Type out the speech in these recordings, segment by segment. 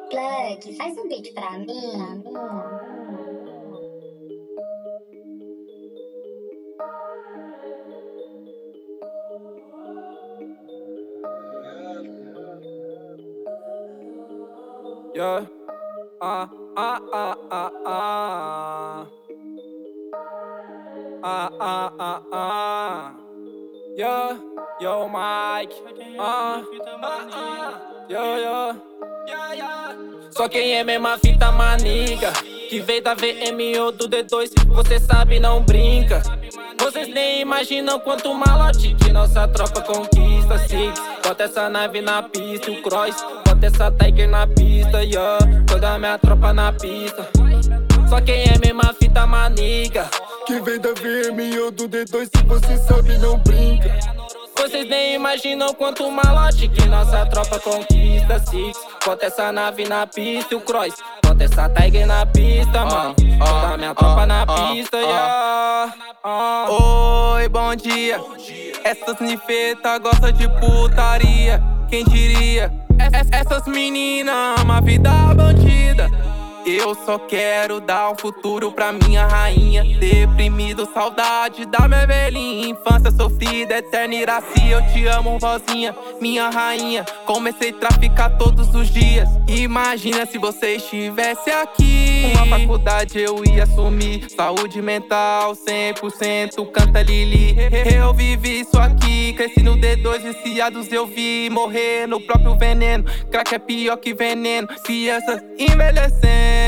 Plug, faz um beat pra mim. Yeah. Ah, ah, ah, ah, ah. Ah, ah, ah, ah. Yeah. Yo, Mike. Yo. Só quem é mesma fita maniga, que veio da VM ou do D2, você sabe, não brinca. Vocês nem imaginam quanto malote que nossa tropa conquista. Six, bota essa nave na pista, o Cross, bota essa Tiger na pista, yeah. Toda minha tropa na pista. Só quem é mesma fita maniga, que vem da VM ou do D2, se você sabe, não brinca. Vocês nem imaginam quanto malote que nossa tropa conquista. Six, bota essa nave na pista, o Cross, bota essa Tiger na pista, mano. Toda minha tropa na pista, yeah. Oi, bom dia. Essas nifetas gostam de putaria. Quem diria? Essas meninas amam a vida bandida. Eu só quero dar um futuro pra minha rainha. Deprimido, saudade da minha velhinha. Infância sofrida, eterna iracia. Eu te amo, vozinha, minha rainha. Comecei a traficar todos os dias. Imagina se você estivesse aqui. Uma faculdade eu ia assumir. Saúde mental, 100%, canta Lili. Eu vivi isso aqui. Cresci no D2, viciados eu vi morrer no próprio veneno. Crack é pior que veneno. Crianças envelhecendo.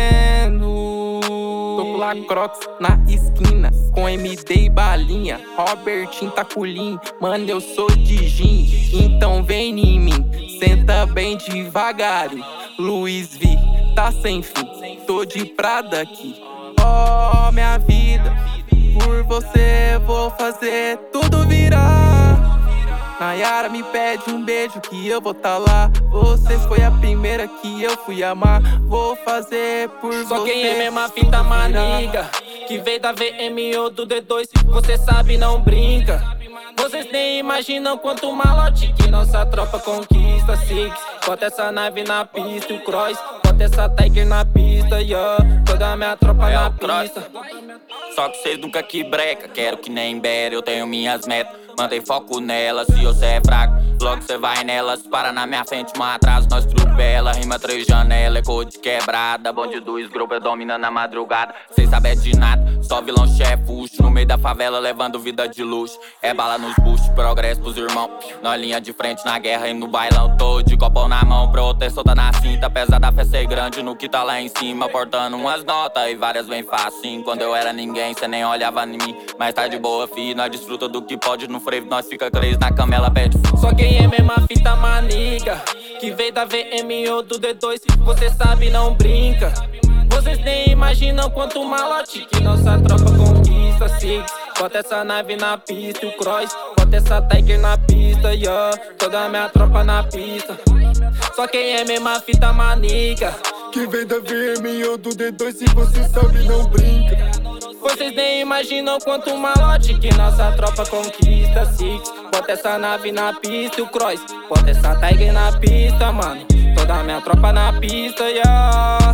Tô com Lacroix na esquina, com MD e balinha. Robertinho tá culinho, mano, eu sou de gin. Então vem em mim, senta bem devagar. Luiz V, tá sem fim, tô de Prada aqui. Oh, minha vida, por você vou fazer tudo virar. Nayara me pede um beijo que eu vou tá lá. Você foi a primeira que eu fui amar. Vou fazer por você. Só quem é mesma fita maniga, que veio da VM ou do D2, você sabe, não brinca. Vocês nem imaginam quanto malote que nossa tropa conquista. Six, bota essa nave na pista, o Cross, bota essa Tiger na pista, yeah. Toda minha tropa na pista. Só que cês nunca que breca, quero que nem Better, eu tenho minhas metas. Mantém foco nela, se você é fraco, logo cê vai nelas. Para na minha frente, um atraso, nós trupela. Rima 3 janela, eco de quebrada. Bonde do esgrupo, domina na madrugada. Cês sabem de nada, só vilão chefucho. No meio da favela, levando vida de luxo. É bala nos buchos, progresso pros irmãos. Na linha de frente, na guerra e no bailão. Tô de copão na mão, proteção tá na cinta. Apesar da fé ser grande no que tá lá em cima. Portando umas notas e várias vem fácil. Quando eu era ninguém, cê nem olhava em mim. Mas tá de boa, fi, nós desfruta do que pode no frevo, nós fica crazy na cama, ela pede. Só quem é mesma fita maniga, que veio da VM ou do D2, você sabe, não brinca. Vocês nem imaginam quanto malote que nossa tropa conquista. Six, bota essa nave na pista, o Cross, bota essa Tiger na pista, yeah. Toda minha tropa na pista. Só quem é mesma fita maniga, que vem da VM ou do D2, se você sabe, não brinca. Vocês nem imaginam quanto malote que nossa tropa conquista. Six, bota essa nave na pista, o Cross, bota essa Tiger na pista, mano. Toda minha tropa na pista, yeah.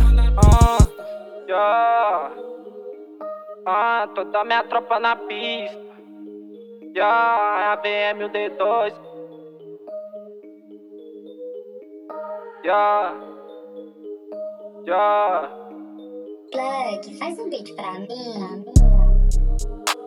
Toda minha tropa na pista, yeah. É a VM, o D2, yeah. Plug, faz um beat pra mim.